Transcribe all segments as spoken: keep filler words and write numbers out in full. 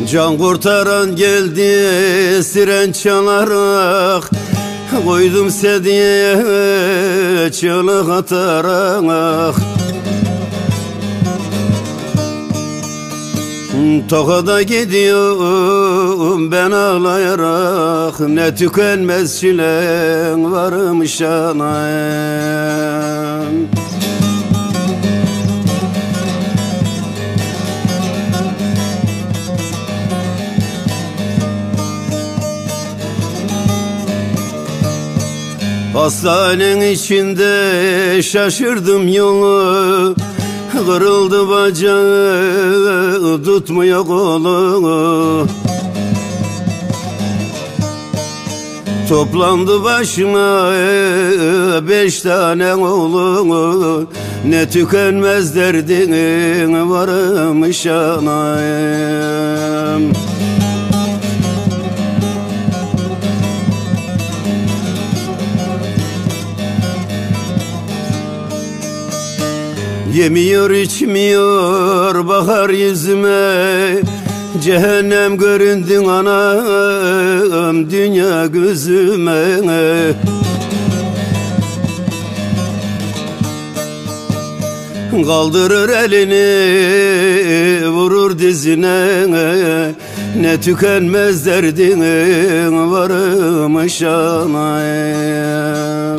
Can kurtaran geldi siren çalarak, koydum sediye çığlık atarak. Tokada gidiyorum ben ağlayarak, ne tükenmez çilen varmış anam. Hastanenin içinde şaşırdım yolu, kırıldı bacağı, tutmuyor kolu. Toplandı başıma beş tane oğlu, ne tükenmez derdin varmış anam. Yemiyor içmiyor bakar yüzüme, cehennem göründün anam dünya gözüme. Kaldırır elini vurur dizine, ne tükenmez derdin varmış anam.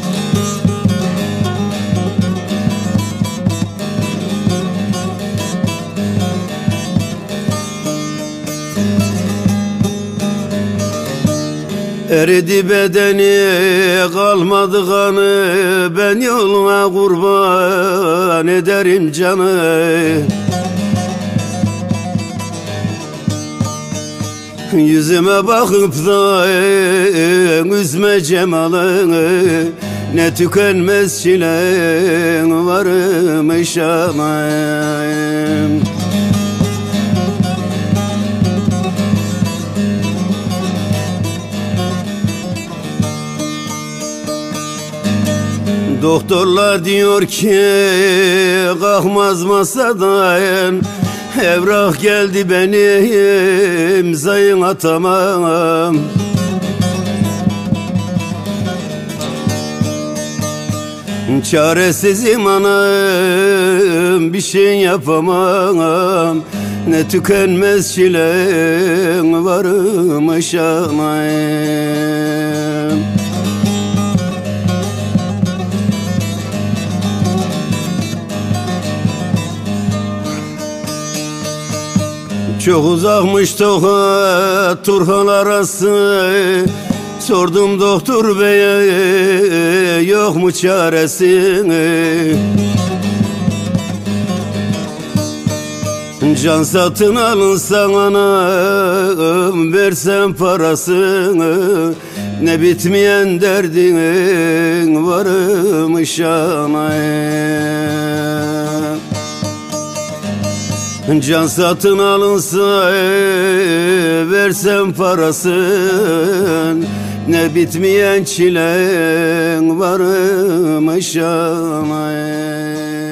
Eridi bedeni kalmadı kanı, ben yoluna kurban ederim canı. Yüzüme bakıp da üzme cemalını, ne tükenmez çilen varmış anam. Doktorlar diyor ki kalkmaz masadan, evrak geldi benim imzayı atamam. Çaresizim anam, bir şey yapamam, ne tükenmez çilen varmış anam. Çok uzakmış Tokat Turhal arası, sordum doktor beye yok mu çaresi. Can satın alınsan anam, versen parasını, ne bitmeyen derdin varmış anam. Can satın alınsa versen parasın, ne bitmeyen çilen varmış anam.